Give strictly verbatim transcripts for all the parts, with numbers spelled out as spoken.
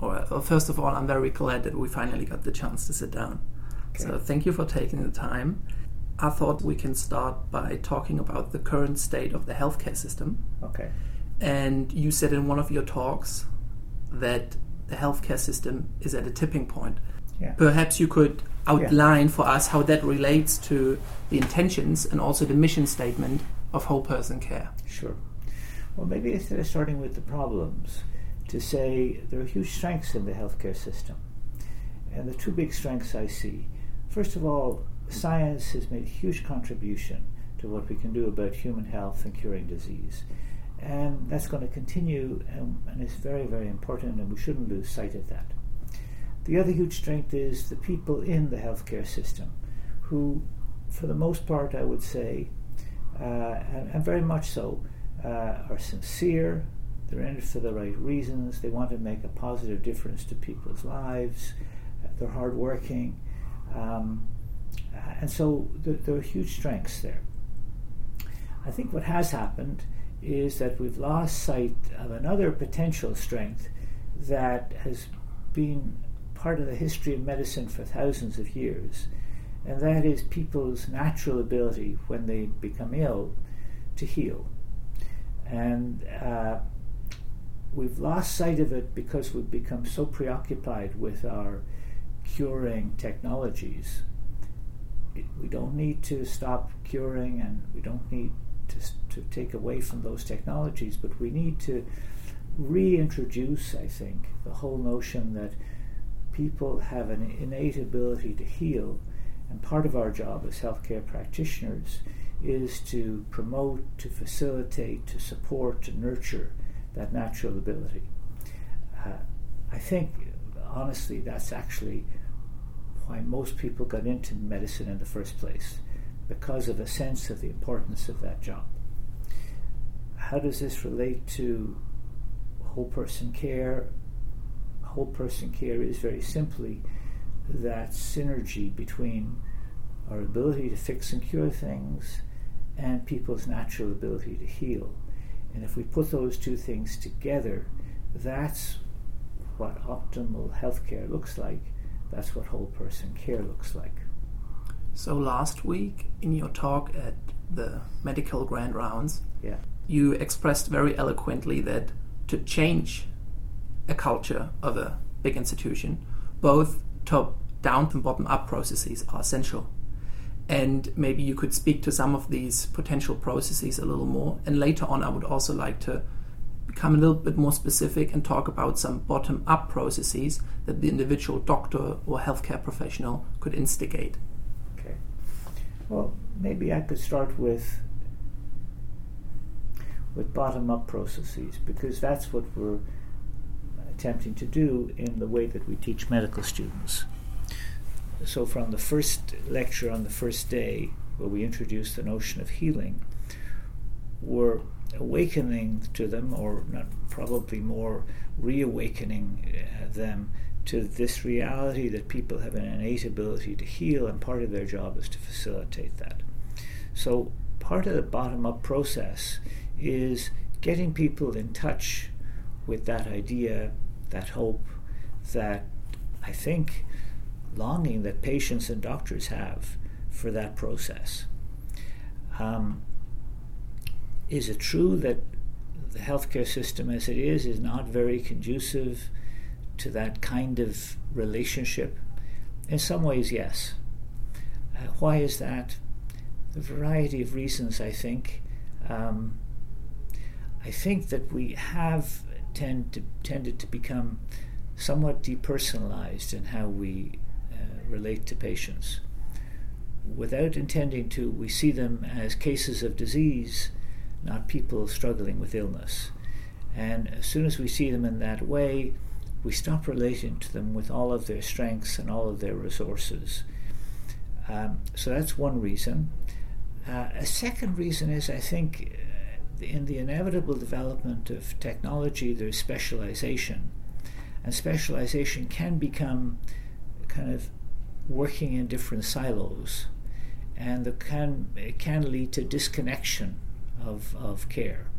or, or first of all, I'm very glad that we finally got the chance to sit down. Okay. So thank you for taking the time. I thought we can start by talking about the current state of the healthcare system. Okay. And you said in one of your talks that the healthcare system is at a tipping point. Yeah. Perhaps you could outline yeah. for us how that relates to the intentions and also the mission statement of whole person care. Sure. Well, maybe instead of starting with the problems, to say there are huge strengths in the healthcare system. And the two big strengths I see, first of all, science has made a huge contribution to what we can do about human health and curing disease. And that's going to continue, and, and it's very, very important, and we shouldn't lose sight of that. The other huge strength is the people in the healthcare system, who, for the most part, I would say, uh, and, and very much so, uh, are sincere, they're in it for the right reasons, they want to make a positive difference to people's lives, uh, they're hardworking, um, and so th- there are huge strengths there. I think what has happened is that we've lost sight of another potential strength that has been part of the history of medicine for thousands of years, and that is people's natural ability, when they become ill, to heal. And uh, we've lost sight of it because we've become so preoccupied with our curing technologies. It, we don't need to stop curing, and we don't need to, to take away from those technologies, but we need to reintroduce, I think, the whole notion that people have an innate ability to heal, and part of our job as healthcare practitioners is to promote, to facilitate, to support, to nurture that natural ability. Uh, I think, honestly, that's actually why most people got into medicine in the first place, because of a sense of the importance of that job. How does this relate to whole person care? Whole person care is very simply that synergy between our ability to fix and cure things and people's natural ability to heal. And if we put those two things together, that's what optimal healthcare looks like. That's what whole person care looks like. So last week in your talk at the medical grand rounds, yeah. you expressed very eloquently that to change a culture of a big institution, both top-down and bottom-up processes are essential. And maybe you could speak to some of these potential processes a little more. And later on, I would also like to become a little bit more specific and talk about some bottom-up processes that the individual doctor or healthcare professional could instigate. Okay. Well, maybe I could start with with bottom-up processes, because that's what we're attempting to do in the way that we teach medical students. So from the first lecture on the first day, where we introduced the notion of healing, we're awakening to them, or not, probably more reawakening uh, them to this reality that people have an innate ability to heal, and part of their job is to facilitate that. So part of the bottom-up process is getting people in touch with that idea, that hope, that I think longing that patients and doctors have for that process. Um, is it true that the healthcare system as it is is not very conducive to that kind of relationship? In some ways, yes. Uh, why is that? A variety of reasons, I think. Um, I think that we have tend to, tended to become somewhat depersonalized in how we uh, relate to patients. Without intending to, we see them as cases of disease, not people struggling with illness. And as soon as we see them in that way, we stop relating to them with all of their strengths and all of their resources. Um, so that's one reason. Uh, a second reason is, I think, in the inevitable development of technology, there's specialization. And specialization can become kind of working in different silos. And the can, it can lead to disconnection of, of care.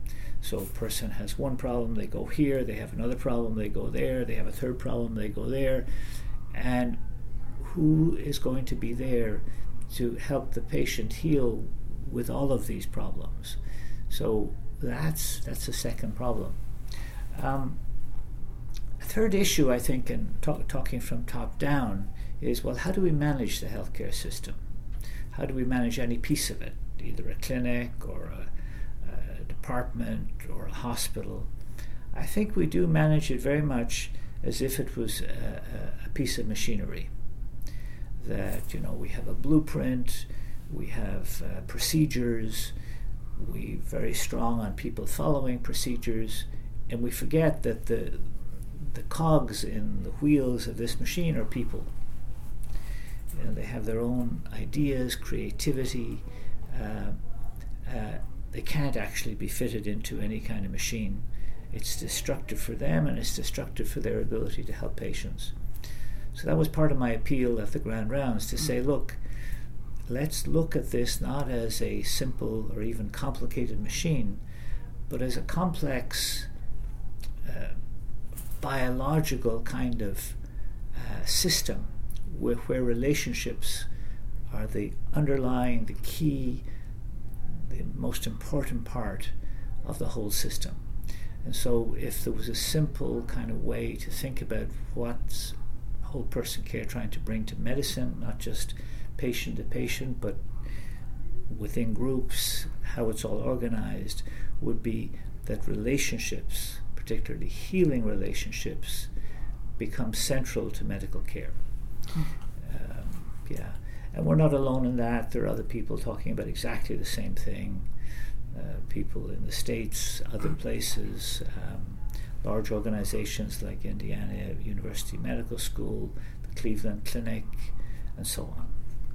So a person has one problem, they go here, they have another problem, they go there, they have a third problem, they go there. And who is going to be there to help the patient heal with all of these problems? So that's that's the second problem. Um, a third issue, I think, in talk, talking from top down, is, well, how do we manage the healthcare system? How do we manage any piece of it, either a clinic or a, a department or a hospital? I think we do manage it very much as if it was a, a piece of machinery. That, you know, we have a blueprint, we have uh, procedures, we're very strong on people following procedures, and we forget that the the cogs in the wheels of this machine are people. You know, they have their own ideas, creativity. Uh, uh, they can't actually be fitted into any kind of machine. It's destructive for them, and it's destructive for their ability to help patients. So that was part of my appeal at the Grand Rounds, to say, look, let's look at this not as a simple or even complicated machine, but as a complex uh, biological kind of uh, system where, where relationships are the underlying, the key, the most important part of the whole system. And so if there was a simple kind of way to think about what's whole person care trying to bring to medicine, not just patient to patient, but within groups, how it's all organized, would be that relationships, particularly healing relationships, become central to medical care. Mm. Um, yeah, and we're not alone in that. There are other people talking about exactly the same thing. Uh, people in the States, other places, um, large organizations like Indiana University Medical School, the Cleveland Clinic, and so on.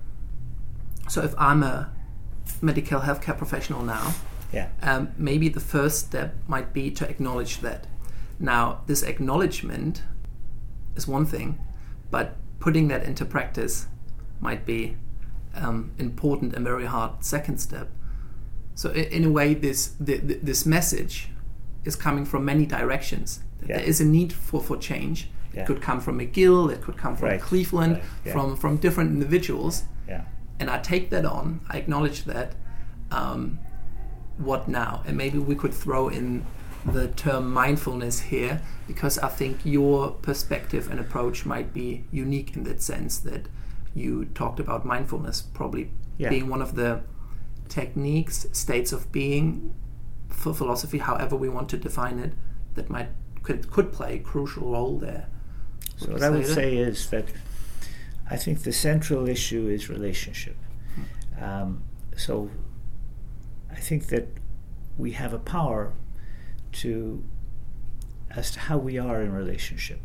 So if I'm a medical healthcare professional now, yeah. um, maybe the first step might be to acknowledge that. Now, this acknowledgement is one thing, but putting that into practice might be um, important and very hard second step. So in, in a way, this the, the, this message is coming from many directions. Yeah. There is a need for, for change. Yeah. It could come from McGill, it could come from right. Cleveland, right. yeah. from, from different individuals. Yeah. And I take that on, I acknowledge that. Um, what now? And maybe we could throw in the term mindfulness here, because I think your perspective and approach might be unique in that sense, that you talked about mindfulness probably yeah. being one of the techniques, states of being, for philosophy, however we want to define it, that might could, could play a crucial role there. Would so what I would that? say is that I think the central issue is relationship. Hmm. Um, so I think that we have a power to as to how we are in relationship.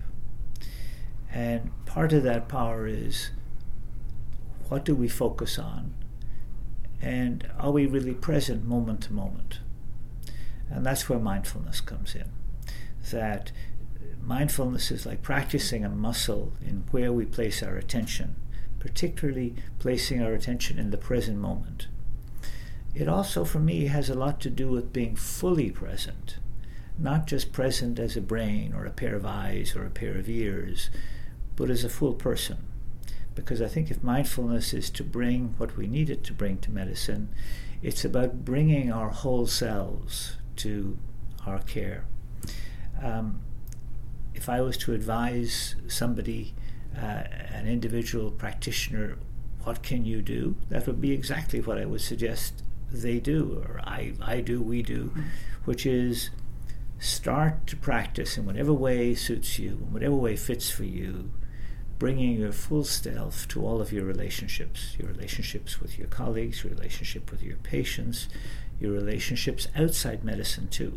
And part of that power is, what do we focus on? And are we really present moment to moment? And that's where mindfulness comes in. That mindfulness is like practicing a muscle in where we place our attention, particularly placing our attention in the present moment. It also, for me, has a lot to do with being fully present, not just present as a brain or a pair of eyes or a pair of ears, but as a full person. Because I think if mindfulness is to bring what we need it to bring to medicine, it's about bringing our whole selves to our care. Um, if I was to advise somebody, uh, an individual practitioner, what can you do? That would be exactly what I would suggest they do, or I, I do, we do, mm-hmm. which is start to practice in whatever way suits you, in whatever way fits for you, bringing your full self to all of your relationships, your relationships with your colleagues, your relationship with your patients, your relationships outside medicine too.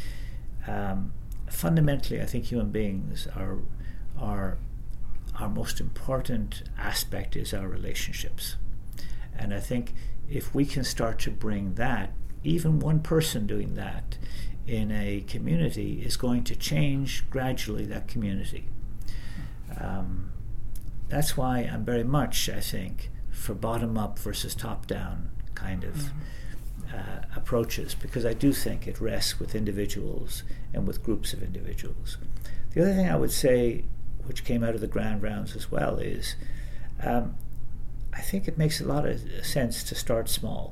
Um, fundamentally, I think human beings are, are, our most important aspect is our relationships. And I think if we can start to bring that, even one person doing that in a community is going to change gradually that community. Um, that's why I'm very much, I think, for bottom-up versus top-down kind of mm-hmm. uh, approaches, because I do think it rests with individuals and with groups of individuals. The other thing I would say, which came out of the grand rounds as well, is um, I think it makes a lot of sense to start small.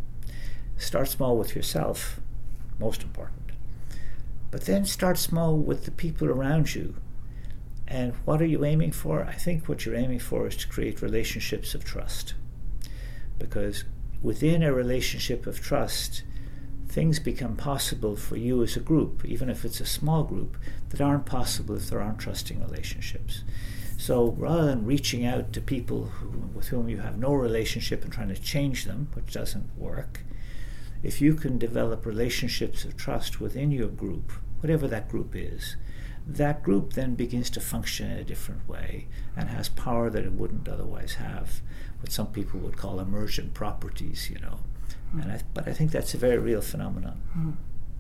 Start small with yourself, most important. But then start small with the people around you. And what are you aiming for? I think what you're aiming for is to create relationships of trust. Because within a relationship of trust, things become possible for you as a group, even if it's a small group, that aren't possible if there aren't trusting relationships. So rather than reaching out to people who, with whom you have no relationship and trying to change them, which doesn't work, if you can develop relationships of trust within your group, whatever that group is, that group then begins to function in a different way and has power that it wouldn't otherwise have, what some people would call emergent properties, you know. Mm. And I, but I think that's a very real phenomenon. Mm.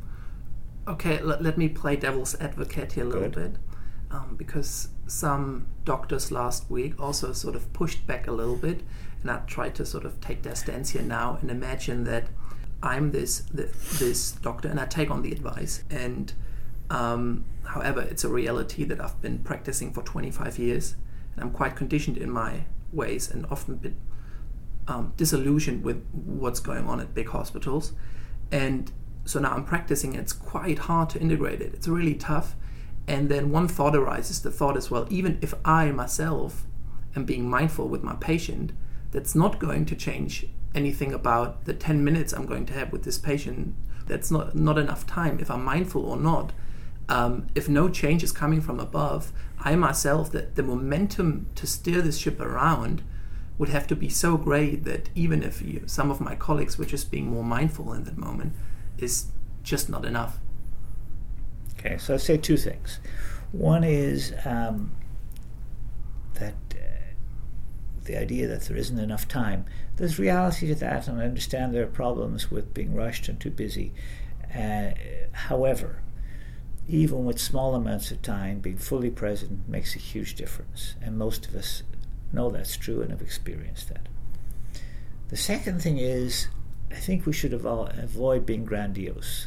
Okay, l- let me play devil's advocate here a little Good. bit, um, because some doctors last week also sort of pushed back a little bit, and I tried to sort of take their stance here now and imagine that I'm this this doctor and I take on the advice, and um, however, it's a reality that I've been practicing for twenty-five years, and I'm quite conditioned in my ways and often a bit um, disillusioned with what's going on at big hospitals. And so now I'm practicing, and it's quite hard to integrate it. It's really tough. And then one thought arises, the thought is, well, even if I myself am being mindful with my patient, that's not going to change anything about the ten minutes I'm going to have with this patient. That's not, not enough time, if I'm mindful or not. Um, if no change is coming from above, I myself, that the momentum to steer this ship around would have to be so great that even if you, some of my colleagues were just being more mindful in that moment, is just not enough. Okay, so I'd say two things. One is um, that uh, the idea that there isn't enough time. There's reality to that, and I understand there are problems with being rushed and too busy. Uh, however, even with small amounts of time, being fully present makes a huge difference. And most of us know that's true and have experienced that. The second thing is, I think we should avo- avoid being grandiose.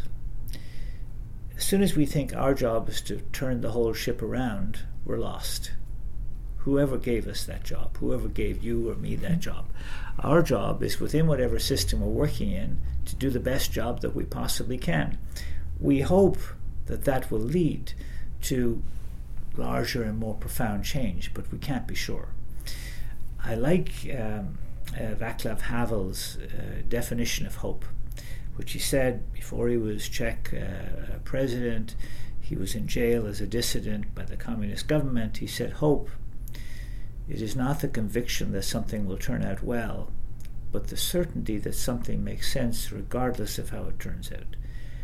As soon as we think our job is to turn the whole ship around, we're lost. Whoever gave us that job, whoever gave you or me that job. Our job is within whatever system we're working in to do the best job that we possibly can. We hope that that will lead to larger and more profound change, but we can't be sure. I like um, uh, Václav Havel's uh, definition of hope, which he said before he was Czech uh, president. He was in jail as a dissident by the communist government. He said, hope, it is not the conviction that something will turn out well, but the certainty that something makes sense regardless of how it turns out.